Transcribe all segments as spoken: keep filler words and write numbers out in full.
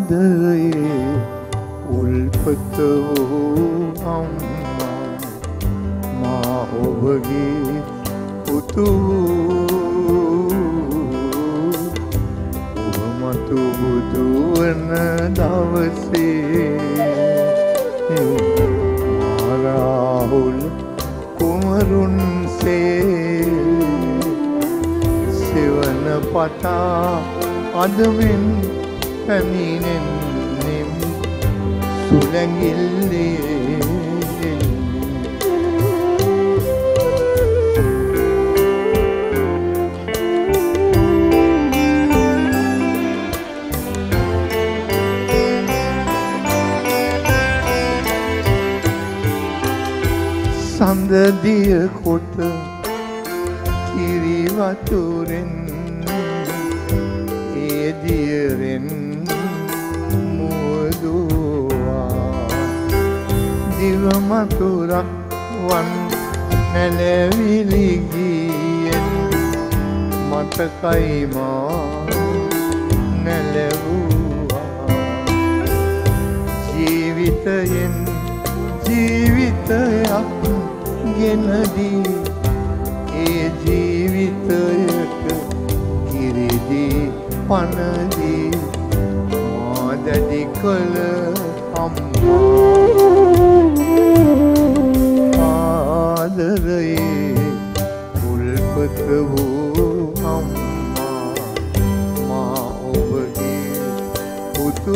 ආදරයේ උල්පත වූ අම්මා මා ඔබගේ පුතු ඔබ මතු බුදු වන දවසේ මා රාහුල කුමරුන්සේ සෙවන පතා අදමෙන් පැමිණෙන්නෙම් සුළඟිල්ලේ සඳදිය කොට කිරි වතුරෙන් ඒ දියරෙන් මුවදුවා දිව මතුරක් වන් නැලවිලි ගියෙන් මතකයි මා නැලවුවා ජීවිතයෙන් ජීවිතයක් ගෙනදී ඒ ජීවිතයට කිරිදී පනදී මා දැඩි කළ අම්මා ආදරයේ උල්පත වූ අම්මා මා ඔබගේ පුතු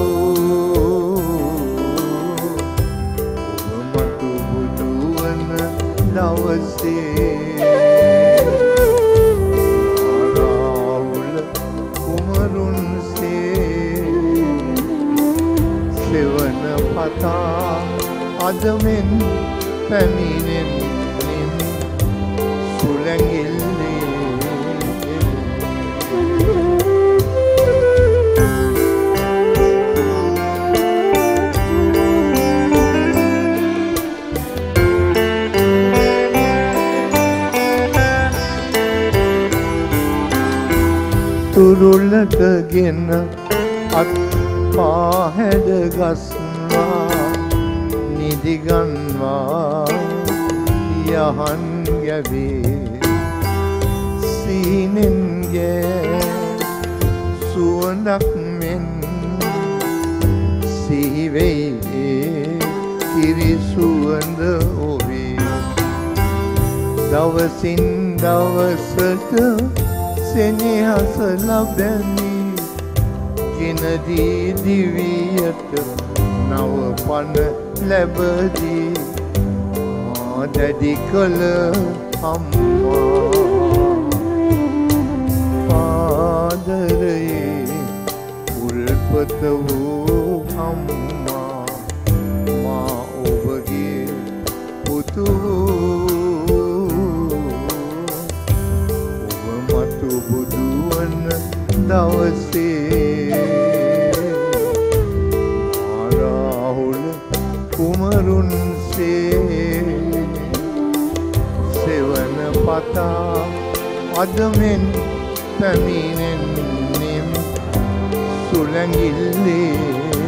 දවසේ රාහුල කුමරුන්සේ සෙවන පතා අදමෙන් පැමිණෙන්නෙම් සුළඟිල්ලේ තුරුලකගෙන අත් පාහැඩ ගස්වා නිදිගන්වා යහන් ගැවේ සීනෙන්ගේ සුවඳක් මෙන් සිහිවෙයි කිරි සුවඳ ඔවේ දවසින් දවසට සෙනෙහස ලබැමි ගෙනදී දිවියට නව පන ලැබදී මා දැඩි කළ අම්මා ආදරයේ උල්පත වූ අම්මා මා ඔබගේ පුතු බුදුවන දවසේ රාහුල කුමරුන්සේ සෙවන පතා අදමෙන් පැමිණෙන්නෙම් සුළඟිල්ලේ